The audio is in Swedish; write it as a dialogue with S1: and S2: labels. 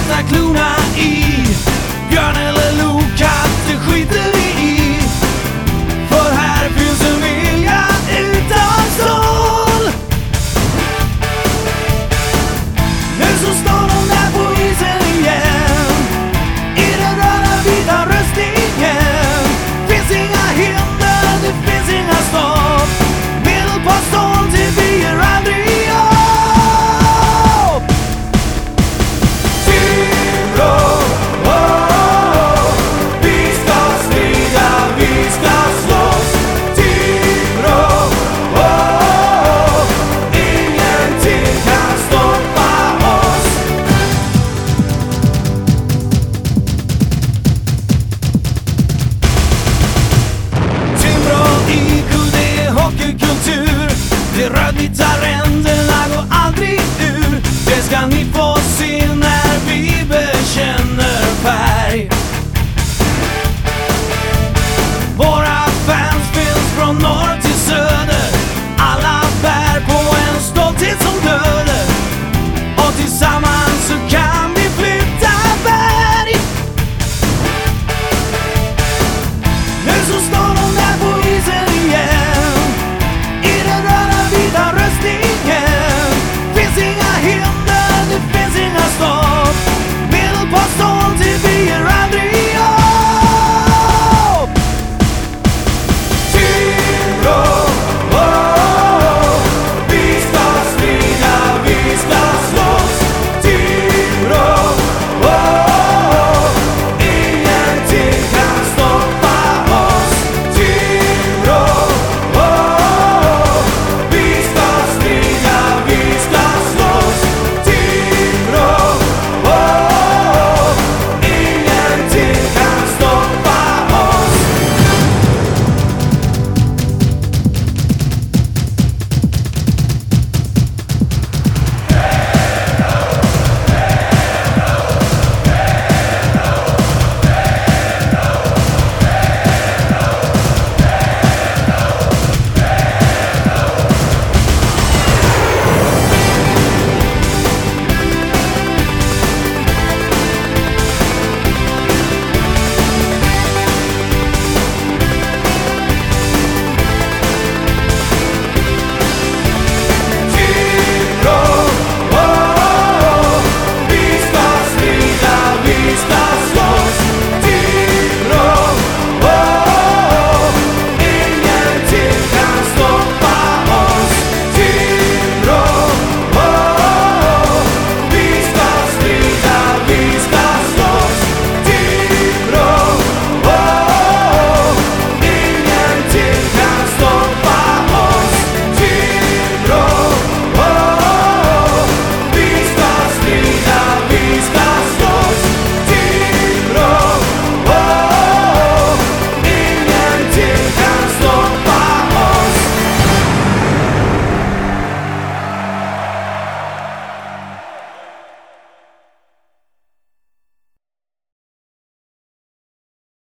S1: sätta klorna i. Björn eller lo, katt, skiter vi i. För här finns en vilja utan stål. Nu så står de där på isen igen, i den röda vita röstningen. Finns inga hinder, det finns inga stopp. Medelpåstånd till vi ger aldrig upp. Timrå, vi ska strida, vi ska slåss. Timrå, ingenting kan stoppa oss. Timrå IK, det är hockeykultur. Det är rödvita ränd